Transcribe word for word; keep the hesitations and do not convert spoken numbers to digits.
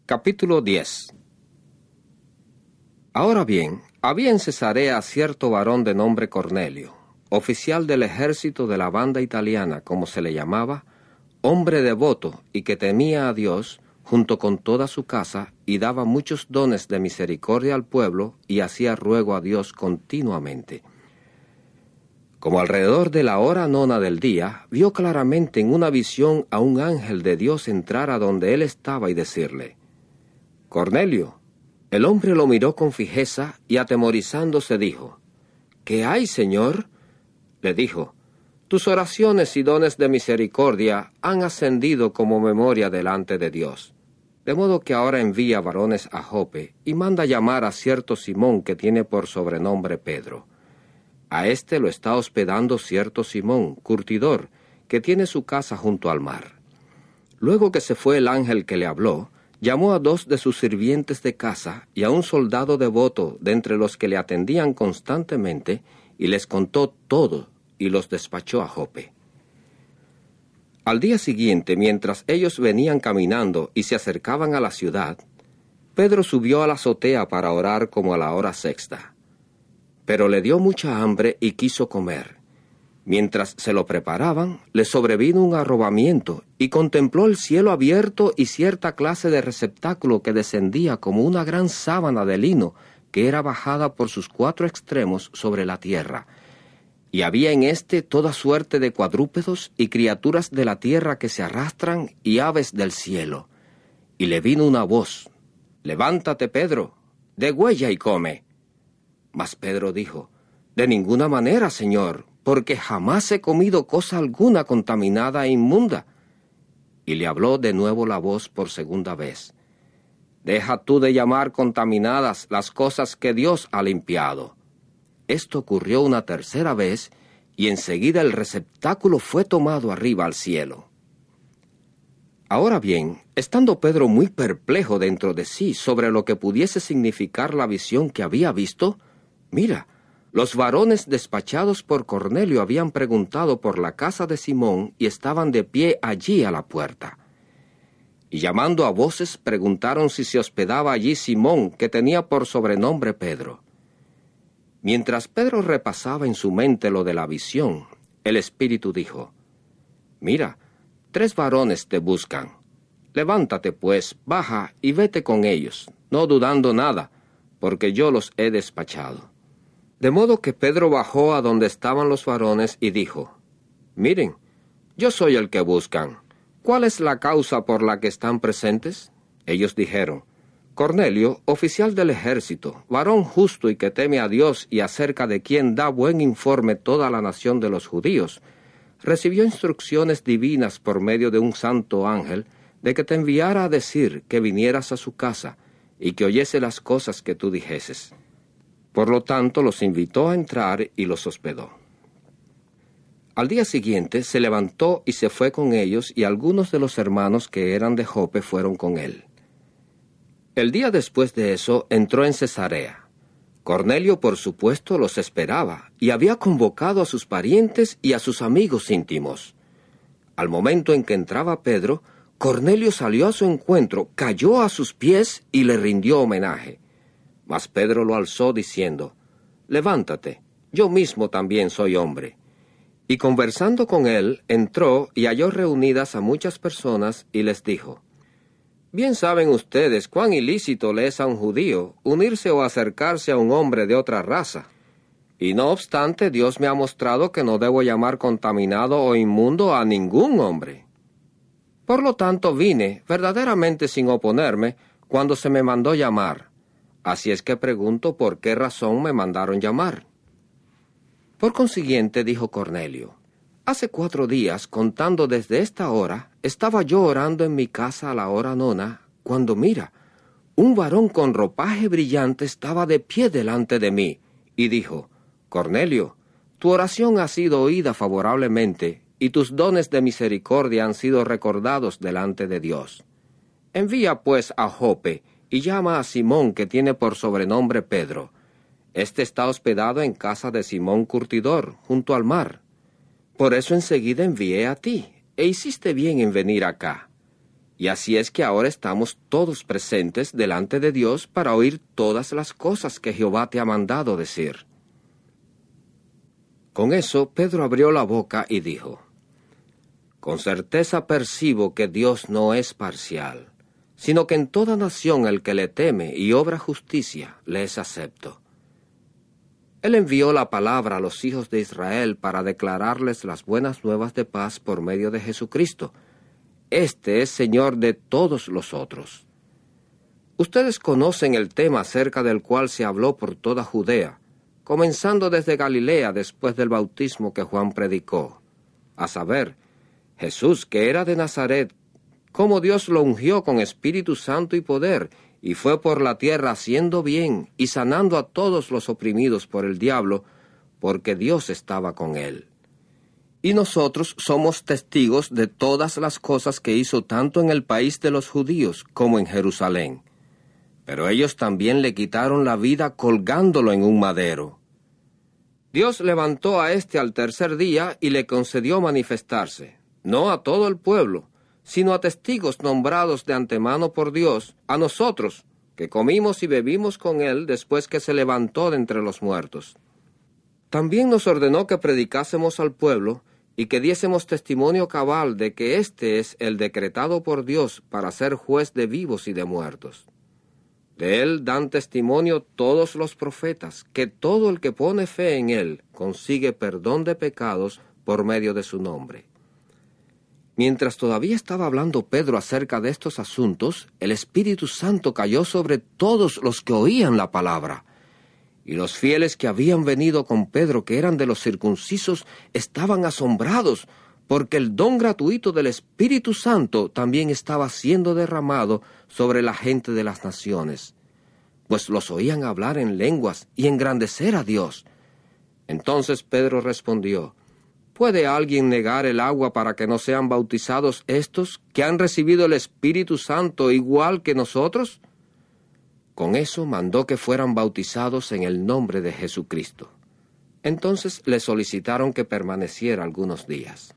Capítulo diez. Ahora bien, había en Cesarea cierto varón de nombre Cornelio, oficial del ejército de la banda italiana, como se le llamaba, hombre devoto y que temía a Dios, junto con toda su casa, y daba muchos dones de misericordia al pueblo, y hacía ruego a Dios continuamente. Como alrededor de la hora nona del día, vio claramente en una visión a un ángel de Dios entrar a donde él estaba y decirle: «Cornelio». El hombre lo miró con fijeza y atemorizándose dijo: «¿Qué hay, Señor?». Le dijo: «Tus oraciones y dones de misericordia han ascendido como memoria delante de Dios. De modo que ahora envía varones a Jope y manda llamar a cierto Simón que tiene por sobrenombre Pedro. A éste lo está hospedando cierto Simón, curtidor, que tiene su casa junto al mar». Luego que se fue el ángel que le habló, llamó a dos de sus sirvientes de casa y a un soldado devoto de entre los que le atendían constantemente, y les contó todo, y los despachó a Jope. Al día siguiente, mientras ellos venían caminando y se acercaban a la ciudad, Pedro subió a la azotea para orar como a la hora sexta. Pero le dio mucha hambre y quiso comer. Mientras se lo preparaban, le sobrevino un arrobamiento, y contempló el cielo abierto y cierta clase de receptáculo que descendía como una gran sábana de lino, que era bajada por sus cuatro extremos sobre la tierra. Y había en éste toda suerte de cuadrúpedos y criaturas de la tierra que se arrastran y aves del cielo. Y le vino una voz: «Levántate, Pedro, degüella y come». Mas Pedro dijo: «De ninguna manera, Señor, porque jamás he comido cosa alguna contaminada e inmunda». Y le habló de nuevo la voz por segunda vez: «Deja tú de llamar contaminadas las cosas que Dios ha limpiado». Esto ocurrió una tercera vez, y enseguida el receptáculo fue tomado arriba al cielo. Ahora bien, estando Pedro muy perplejo dentro de sí sobre lo que pudiese significar la visión que había visto, mira, los varones despachados por Cornelio habían preguntado por la casa de Simón y estaban de pie allí a la puerta. Y llamando a voces preguntaron si se hospedaba allí Simón, que tenía por sobrenombre Pedro. Mientras Pedro repasaba en su mente lo de la visión, el Espíritu dijo: «Mira, tres varones te buscan. Levántate, pues, baja y vete con ellos, no dudando nada, porque yo los he despachado». De modo que Pedro bajó a donde estaban los varones y dijo: «Miren, yo soy el que buscan. ¿Cuál es la causa por la que están presentes?». Ellos dijeron: «Cornelio, oficial del ejército, varón justo y que teme a Dios y acerca de quien da buen informe toda la nación de los judíos, recibió instrucciones divinas por medio de un santo ángel de que te enviara a decir que vinieras a su casa y que oyese las cosas que tú dijeses». Por lo tanto, los invitó a entrar y los hospedó. Al día siguiente se levantó y se fue con ellos, y algunos de los hermanos que eran de Jope fueron con él. El día después de eso entró en Cesarea. Cornelio, por supuesto, los esperaba, y había convocado a sus parientes y a sus amigos íntimos. Al momento en que entraba Pedro, Cornelio salió a su encuentro, cayó a sus pies y le rindió homenaje. Mas Pedro lo alzó diciendo: «Levántate, yo mismo también soy hombre». Y conversando con él, entró y halló reunidas a muchas personas y les dijo: «Bien saben ustedes cuán ilícito le es a un judío unirse o acercarse a un hombre de otra raza. Y no obstante, Dios me ha mostrado que no debo llamar contaminado o inmundo a ningún hombre. Por lo tanto vine, verdaderamente sin oponerme, cuando se me mandó llamar. Así es que pregunto por qué razón me mandaron llamar». Por consiguiente, dijo Cornelio: «Hace cuatro días, contando desde esta hora, estaba yo orando en mi casa a la hora nona, cuando mira, un varón con ropaje brillante estaba de pie delante de mí, y dijo: Cornelio, tu oración ha sido oída favorablemente, y tus dones de misericordia han sido recordados delante de Dios. Envía pues a Jope, y llama a Simón, que tiene por sobrenombre Pedro. Este está hospedado en casa de Simón curtidor, junto al mar. Por eso enseguida envié a ti, e hiciste bien en venir acá. Y así es que ahora estamos todos presentes delante de Dios para oír todas las cosas que Jehová te ha mandado decir. Con eso Pedro abrió la boca y dijo: Con certeza percibo que Dios no es parcial, sino que en toda nación el que le teme y obra justicia le es acepto. Él envió la palabra a los hijos de Israel para declararles las buenas nuevas de paz por medio de Jesucristo. Este es Señor de todos los otros. Ustedes conocen el tema acerca del cual se habló por toda Judea, comenzando desde Galilea después del bautismo que Juan predicó, a saber, Jesús, que era de Nazaret, cómo Dios lo ungió con Espíritu Santo y poder, y fue por la tierra haciendo bien y sanando a todos los oprimidos por el diablo, porque Dios estaba con él. Y nosotros somos testigos de todas las cosas que hizo tanto en el país de los judíos como en Jerusalén. Pero ellos también le quitaron la vida colgándolo en un madero. Dios levantó a éste al tercer día y le concedió manifestarse, no a todo el pueblo, sino a testigos nombrados de antemano por Dios, a nosotros, que comimos y bebimos con él después que se levantó de entre los muertos. También nos ordenó que predicásemos al pueblo y que diésemos testimonio cabal de que éste es el decretado por Dios para ser juez de vivos y de muertos. De él dan testimonio todos los profetas, que todo el que pone fe en él consigue perdón de pecados por medio de su nombre. Mientras todavía estaba hablando Pedro acerca de estos asuntos, el Espíritu Santo cayó sobre todos los que oían la palabra. Y los fieles que habían venido con Pedro, que eran de los circuncisos, estaban asombrados, porque el don gratuito del Espíritu Santo también estaba siendo derramado sobre la gente de las naciones, pues los oían hablar en lenguas y engrandecer a Dios. Entonces Pedro respondió: ¿Puede alguien negar el agua para que no sean bautizados estos, que han recibido el Espíritu Santo igual que nosotros? Con eso mandó que fueran bautizados en el nombre de Jesucristo. Entonces le solicitaron que permaneciera algunos días.